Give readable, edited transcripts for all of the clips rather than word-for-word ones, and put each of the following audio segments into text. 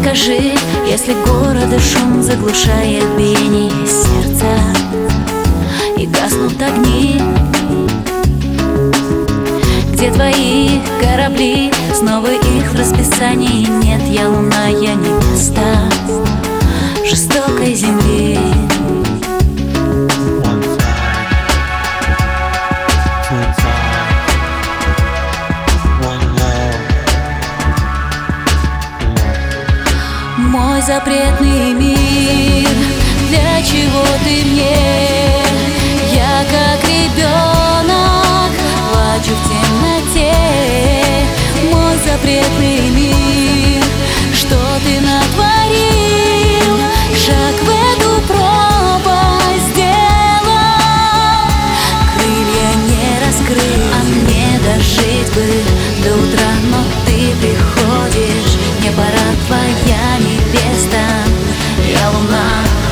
Скажи, если города шум заглушает биение сердца и гаснут огни, где твои корабли? Снова их в расписании нет. Я луна, я невеста жестокой земли. Мой запретный мир, для чего ты мне? Я как ребенок плачу в темноте. Мой запретный мир, что ты натворил? Шаг в эту пропасть сделал, крылья не раскрыл. А мне дожить бы до утра, но ты приходишь. Мне пора, твоя невеста, я луна.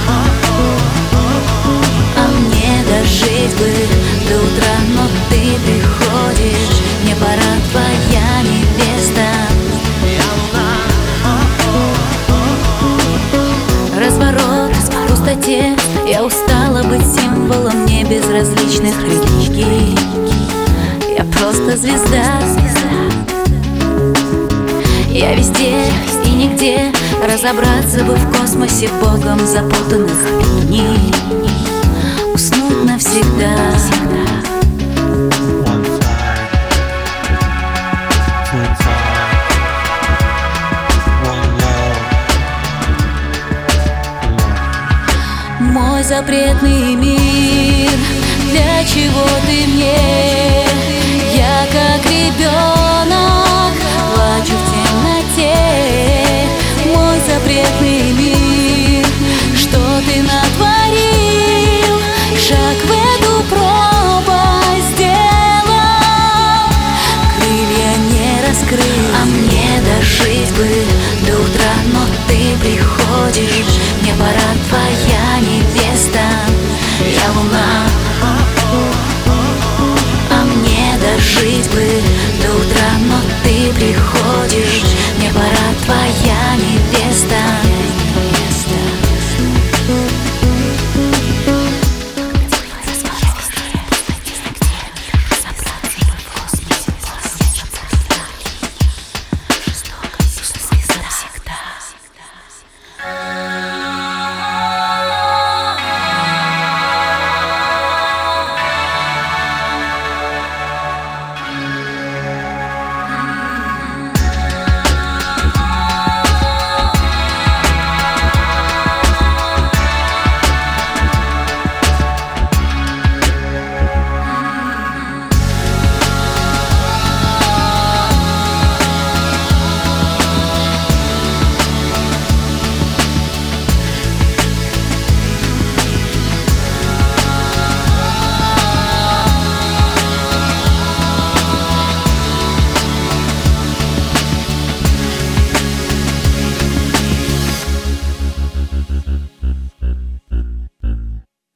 А мне дожить бы до утра, но ты приходишь. Мне пора, твоя невеста, я луна. Разворот в пустоте. Я устала быть символом небезразличных религий. Я просто звезда. Я везде и нигде. Разобраться бы в космосе богом запутанных линий. Уснуть навсегда. Мой запретный мир, для чего ты мне?